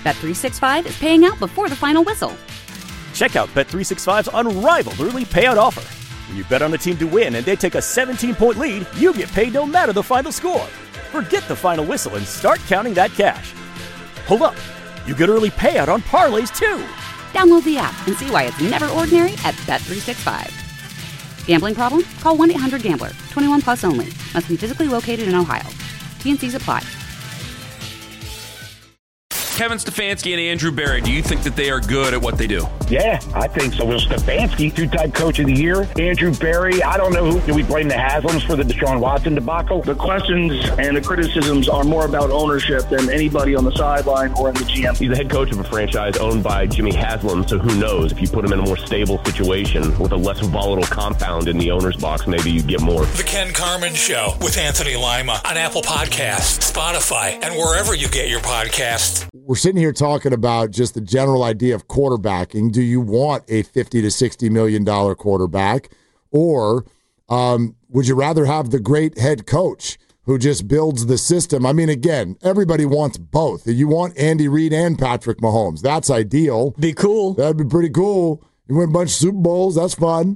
Bet365 is paying out before the final whistle. Check out Bet365's unrivaled early payout offer. When you bet on a team to win and they take a 17-point lead, you get paid no matter the final score. Forget the final whistle and start counting that cash. Hold up. You get early payout on parlays, too. Download the app and see why it's never ordinary at Bet365. Gambling problem? Call 1-800-GAMBLER. 21 plus only. Must be physically located in Ohio. T&Cs apply. Kevin Stefanski and Andrew Berry, do you think that they are good at what they do? Yeah, I think so. Well, Stefanski, two-time coach of the year. Andrew Berry, I don't know who. Do we blame the Haslams for the Deshaun Watson debacle? The questions and the criticisms are more about ownership than anybody on the sideline or in the GM. He's the head coach of a franchise owned by Jimmy Haslam, so who knows? If you put him in a more stable situation with a less volatile compound in the owner's box, maybe you get more. The Ken Carman Show with Anthony Lima on Apple Podcasts, Spotify, and wherever you get your podcasts. We're sitting here talking about just the general idea of quarterbacking. Do you want a $50 to $60 million quarterback, or would you rather have the great head coach who just builds the system? I mean, again, everybody wants both. You want Andy Reid and Patrick Mahomes. That's ideal. Be cool. That'd be pretty cool. You win a bunch of Super Bowls. That's fun.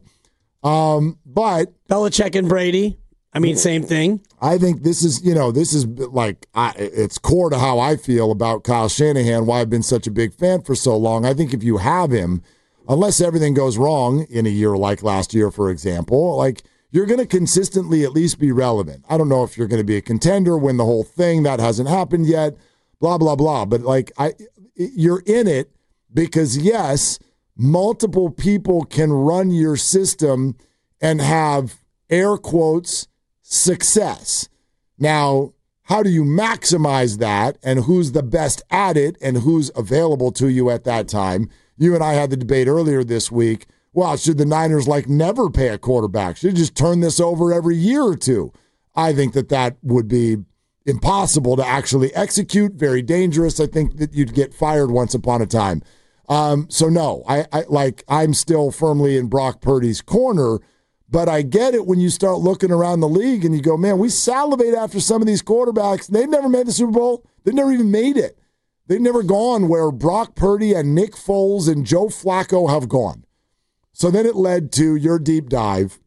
But Belichick and Brady. I mean, same thing. I think this is like, it's core to how I feel about Kyle Shanahan, why I've been such a big fan for so long. I think if you have him, unless everything goes wrong in a year like last year, for example, like, you're going to consistently at least be relevant. I don't know if you're going to be a contender, win the whole thing. That hasn't happened yet, blah, blah, blah. But, like, you're in it because, yes, multiple people can run your system and have, air quotes, success. Now, how do you maximize that, and who's the best at it, and who's available to you at that time? You and I had the debate earlier this week. Well, should the Niners never pay a quarterback? Should just turn this over every year or two? I think that would be impossible to actually execute, very dangerous. I think that you'd get fired once upon a time. So no, I'm still firmly in Brock Purdy's corner. But I get it when you start looking around the league and you go, man, we salivate after some of these quarterbacks. They've never made the Super Bowl. They've never even made it. They've never gone where Brock Purdy and Nick Foles and Joe Flacco have gone. So then it led to your deep dive.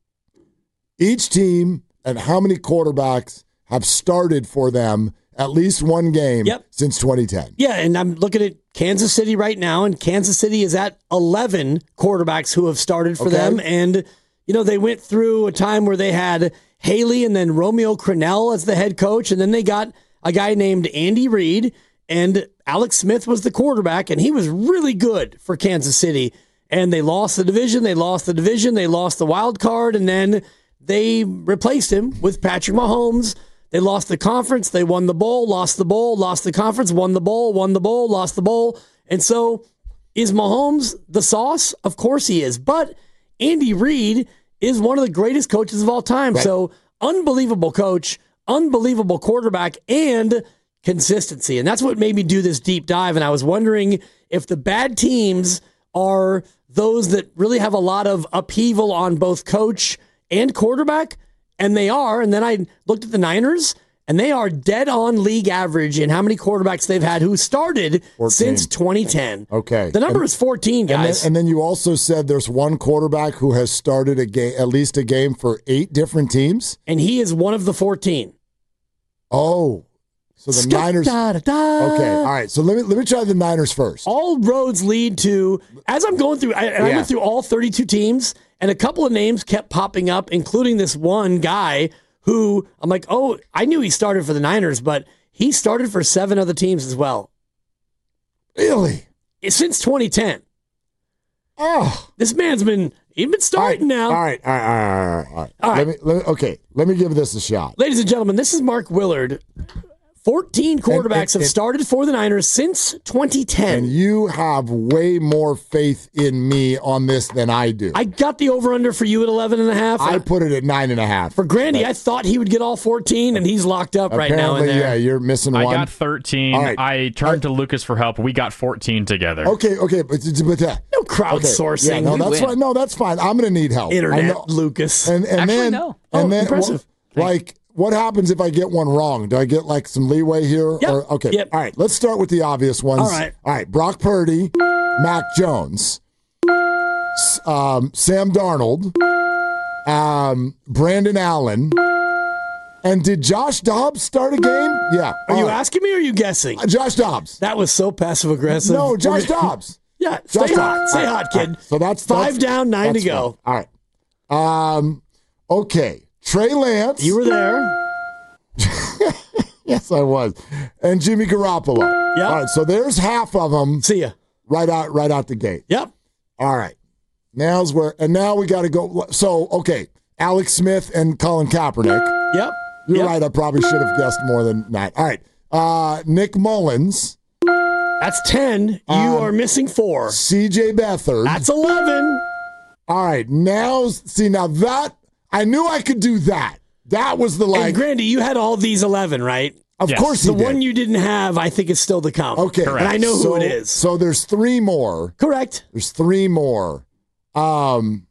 Each team and how many quarterbacks have started for them at least one game since 2010. Yeah, and I'm looking at Kansas City right now, and Kansas City is at 11 quarterbacks who have started for them. And you know, they went through a time where they had Haley and then Romeo Crennel as the head coach, and then they got a guy named Andy Reid, and Alex Smith was the quarterback, and he was really good for Kansas City. And they lost the division, they lost the wild card, and then they replaced him with Patrick Mahomes. They lost the conference, they won the bowl, lost the conference, won the bowl, lost the bowl. And so, is Mahomes the sauce? Of course he is. But Andy Reid is one of the greatest coaches of all time. Right. So, unbelievable coach, unbelievable quarterback, and consistency. And that's what made me do this deep dive. And I was wondering if the bad teams are those that really have a lot of upheaval on both coach and quarterback. And they are. And then I looked at the Niners, and they are dead on league average in how many quarterbacks they've had who started 14. Since 2010. Okay. The number is 14, guys. And then you also said there's one quarterback who has started at least a game for 8 different teams. And he is one of the 14. Oh. So the Niners. Okay. All right. So let me try the Niners first. All roads lead to, as I'm going through, I went through all 32 teams, and a couple of names kept popping up, including this one guy who I'm like, oh, I knew he started for the Niners, but he started for 7 other teams as well. Really? Since 2010. Oh. This man's been starting now. All right. Let me give this a shot. Ladies and gentlemen, this is Mark Willard. 14 quarterbacks have started for the Niners since 2010. And you have way more faith in me on this than I do. I got the over-under for you at 11.5. I put it at 9.5. For Grandy, I thought he would get all 14, and he's locked up right now in there. Yeah, you're missing one. I got 13. Right. I turned to Lucas for help. We got 14 together. Okay. But no crowdsourcing. Yeah, no, that's fine. No, that's fine. I'm going to need help. Internet, Lucas. And Actually, then, no. And then, impressive. what happens if I get one wrong? Do I get like some leeway here? Yep. Okay. Yep. All right. Let's start with the obvious ones. All right. Brock Purdy, Mac Jones, Sam Darnold, Brandon Allen, and did Josh Dobbs start a game? Yeah. Are you asking me or are you guessing? Josh Dobbs. That was so passive aggressive. No, Josh Dobbs. Yeah, stay hot. Stay hot, kid. Right. So that's 5 down, 9 to go. Fine. All right. Okay. Trey Lance. You were there. Yes, I was. And Jimmy Garoppolo. Yep. All right. So there's half of them. See ya. Right out the gate. Yep. All right. Now we got to go. So, okay. Alex Smith and Colin Kaepernick. Yep. You're right. I probably should have guessed more than that. All right. Nick Mullins. That's 10. You are missing 4. CJ Beathard. That's 11. All right. Now that, I knew I could do that. That was the And Grandy, you had all these 11, right? Of course The he did. one you didn't have, I think, is still to come. Okay. And I know who it is. So there's 3 more. Correct. There's 3 more. And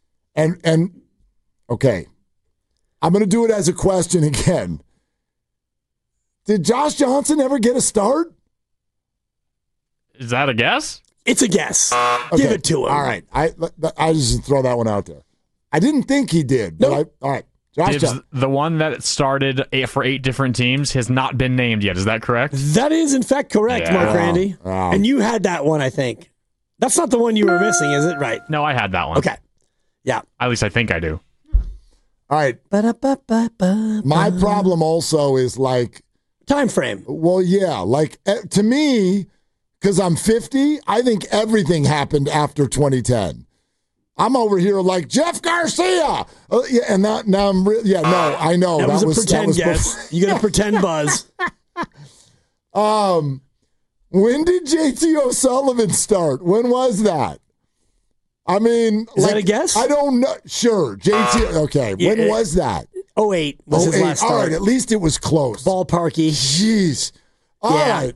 okay. I'm going to do it as a question again. Did Josh Johnson ever get a start? Is that a guess? It's a guess. Okay. Give it to him. All right. I just throw that one out there. I didn't think he did. But all right. Josh Johnson. The one that started for 8 different teams has not been named yet. Is that correct? That is, in fact, correct, Yeah. Mark Randy. And you had that one, I think. That's not the one you were missing, is it? Right. No, I had that one. Okay. Yeah. At least I think I do. All right. My problem also is like time frame. Well, yeah, like to me, because I'm 50, I think everything happened after 2010. I'm over here like Jeff Garcia, and now I'm I know that was a pretend guess. You got a pretend buzz. When did JT O'Sullivan start? When was that? I mean, is that a guess? I don't know. Sure, JT. Okay, when was that? 08 was his last start. All right, at least it was close. Ballparky. Jeez. All right.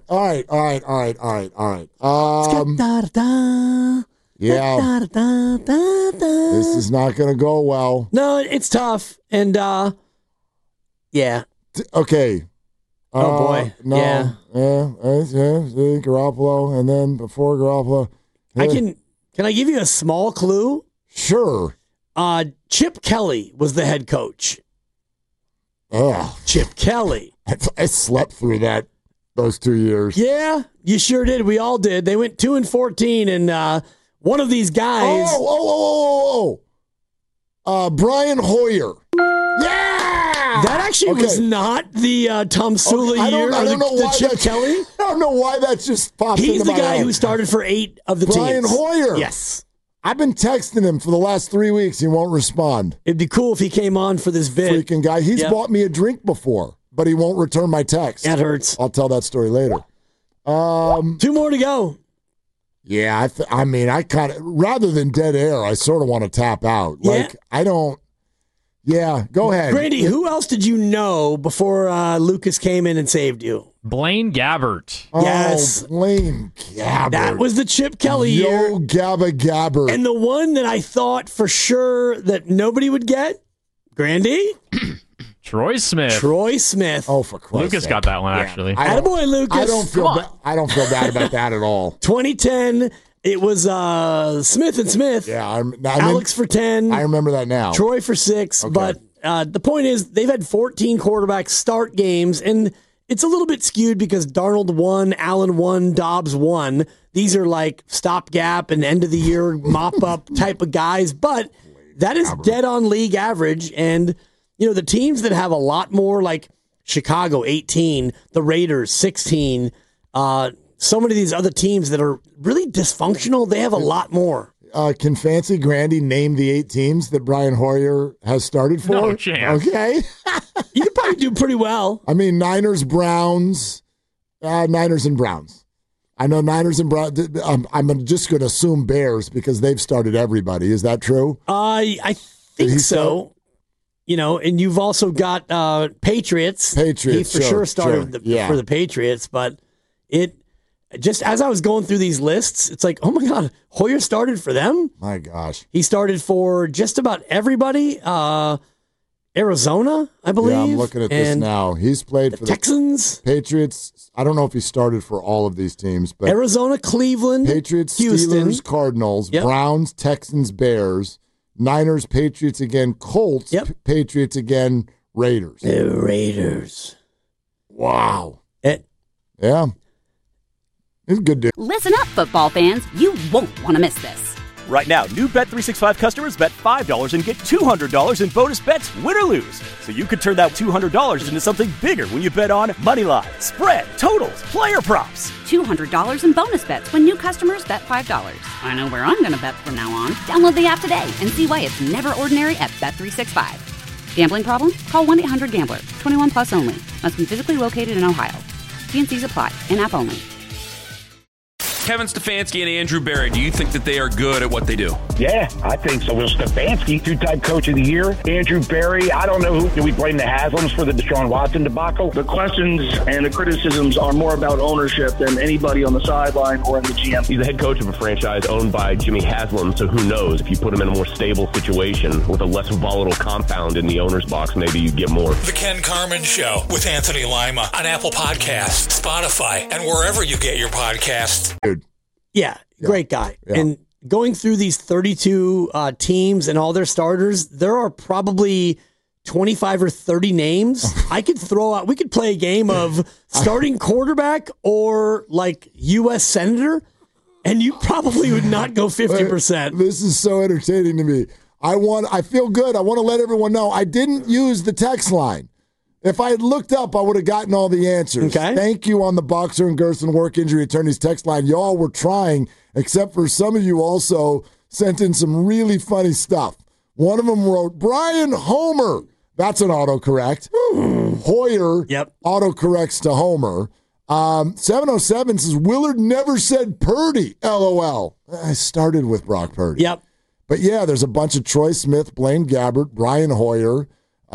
Yeah. This is not going to go well. No, it's tough. And, yeah. Okay. Oh, boy. No. Yeah. Garoppolo, and then before Garoppolo. Can I give you a small clue? Sure. Chip Kelly was the head coach. Ugh. Chip Kelly. I slept through those 2 years. Yeah, you sure did. We all did. They went 2-14, and one of these guys. Brian Hoyer. Yeah, that actually was not the Tom Sula year. I don't know why Chip Kelly. I don't know why that just popped. He's into the my guy head. who started for 8 of the Brian teams. Hoyer. Yes. I've been texting him for the last 3 weeks. He won't respond. It'd be cool if he came on for this bit. Freaking guy. He's bought me a drink before, but he won't return my text. That hurts. I'll tell that story later. 2 more to go. Yeah, I mean, I kind of, rather than dead air, I sort of want to tap out. Yeah. Like, I don't. Yeah, go ahead. Brandy, who else did you know before Lucas came in and saved you? Blaine Gabbert. Yes. Blaine Gabbert. That was the Chip Kelly year. Gabba Gabbert. And the one that I thought for sure that nobody would get, Grandy? Troy Smith. Oh, for Christ's Lucas sake. got that one, actually. Attaboy, Lucas. I don't feel bad about that at all. 2010, it was Smith and Smith. Yeah, Alex for 10. I remember that now. Troy for 6. Okay. But the point is, they've had 14 quarterbacks start games, and it's a little bit skewed because Darnold won, Allen won, Dobbs won. These are like stopgap and end of the year mop up type of guys, but that is dead on league average. And you know, the teams that have a lot more, like Chicago 18, the Raiders 16, so many of these other teams that are really dysfunctional, they have a lot more. Can Fancy Grandy name the 8 teams that Brian Hoyer has started for? No chance. Okay. You could probably do pretty well. I mean, Niners, Browns, Niners and Browns. I know Niners and Browns. I'm just going to assume Bears because they've started everybody. Is that true? I think so. You know, and you've also got Patriots. He for sure started for the Patriots, but it just as I was going through these lists, it's like, oh my God, Hoyer started for them? My gosh. He started for just about everybody. Arizona, I believe. Yeah, I'm looking at this now. He's played for the Texans, Patriots. I don't know if he started for all of these teams, but Arizona, Cleveland, Patriots, Houston, Steelers, Cardinals, Browns, Texans, Bears, Niners, Patriots again, Colts, Patriots again, Raiders. The Raiders. Wow. Yeah. He's a good dude. Listen up, football fans. You won't want to miss this. Right now, new Bet365 customers bet $5 and get $200 in bonus bets, win or lose. So you could turn that $200 into something bigger when you bet on Moneyline, spread, totals, player props. $200 in bonus bets when new customers bet $5. I know where I'm going to bet from now on. Download the app today and see why it's never ordinary at Bet365. Gambling problem? Call 1-800-GAMBLER. 21 plus only. Must be physically located in Ohio. T&Cs apply. In-app only. Kevin Stefanski and Andrew Berry, do you think that they are good at what they do? Yeah, I think so. Will Stefanski, two-time coach of the year. Andrew Berry, I don't know who. Do we blame the Haslams for the Deshaun Watson debacle? The questions and the criticisms are more about ownership than anybody on the sideline or in the GM. He's the head coach of a franchise owned by Jimmy Haslam, so who knows? If you put him in a more stable situation with a less volatile compound in the owner's box, maybe you get more. The Ken Carman Show with Anthony Lima on Apple Podcasts, Spotify, and wherever you get your podcasts. Yeah, great guy. Yeah. And going through these 32 teams and all their starters, there are probably 25 or 30 names. I could throw out, we could play a game of starting quarterback or like U.S. Senator, and you probably would not go 50%. This is so entertaining to me. I feel good. I want to let everyone know I didn't use the text line. If I had looked up, I would have gotten all the answers. Okay. Thank you on the Boxer and Gerson Work Injury Attorneys text line. Y'all were trying, except for some of you also sent in some really funny stuff. One of them wrote, Brian Homer. That's an autocorrect. Hoyer autocorrects to Homer. 707 says, Willard never said Purdy, LOL. I started with Brock Purdy. Yep. But yeah, there's a bunch of Troy Smith, Blaine Gabbert, Brian Hoyer,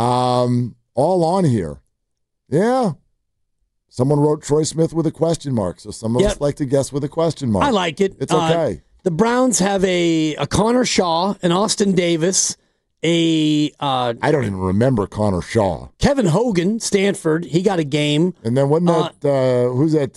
all on here. Yeah. Someone wrote Troy Smith with a question mark, so some of us like to guess with a question mark. I like it. It's okay. The Browns have a Connor Shaw, an Austin Davis, I don't even remember Connor Shaw. Kevin Hogan, Stanford, he got a game. And then wasn't that, who's that,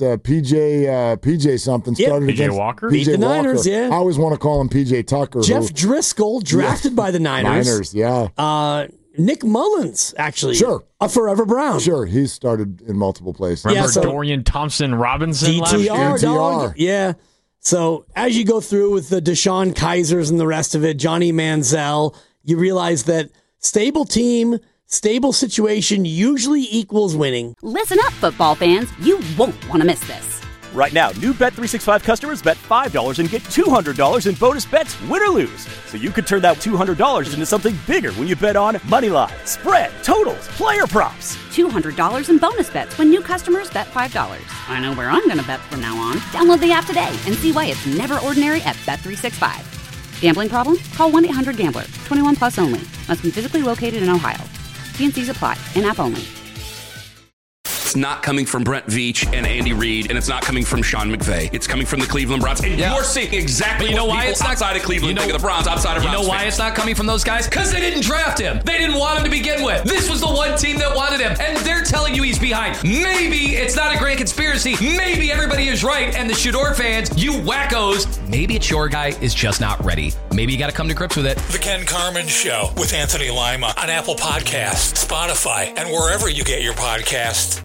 PJ something started against Walker? Beat the Niners, yeah. I always want to call him PJ Tucker. Jeff Driscoll, drafted by the Niners. Nick Mullins, actually. Sure. A forever Brown. Sure, he's started in multiple places. Remember Dorian Thompson-Robinson last year? DTR. Yeah. So as you go through with the Deshaun Kaisers and the rest of it, Johnny Manziel, you realize that stable team, stable situation usually equals winning. Listen up, football fans. You won't want to miss this. Right now, new Bet365 customers bet $5 and get $200 in bonus bets, win or lose. So you could turn that $200 into something bigger when you bet on Moneyline, spread, totals, player props. $200 in bonus bets when new customers bet $5. I know where I'm going to bet from now on. Download the app today and see why it's never ordinary at Bet365. Gambling problem? Call 1-800-GAMBLER. 21 plus only. Must be physically located in Ohio. T&Cs apply. In-app only. It's not coming from Brent Veach and Andy Reid, and it's not coming from Sean McVay. It's coming from the Cleveland Browns. And you're seeing exactly what people outside of Cleveland think of the Browns, outside of Browns. You know why it's not coming from those guys? Because they didn't draft him. They didn't want him to begin with. This was the one team that wanted him, and they're telling you he's behind. Maybe it's not a grand conspiracy. Maybe everybody is right, and the Shador fans, you wackos, maybe it's your guy is just not ready. Maybe you got to come to grips with it. The Ken Carman Show with Anthony Lima on Apple Podcasts, Spotify, and wherever you get your podcasts.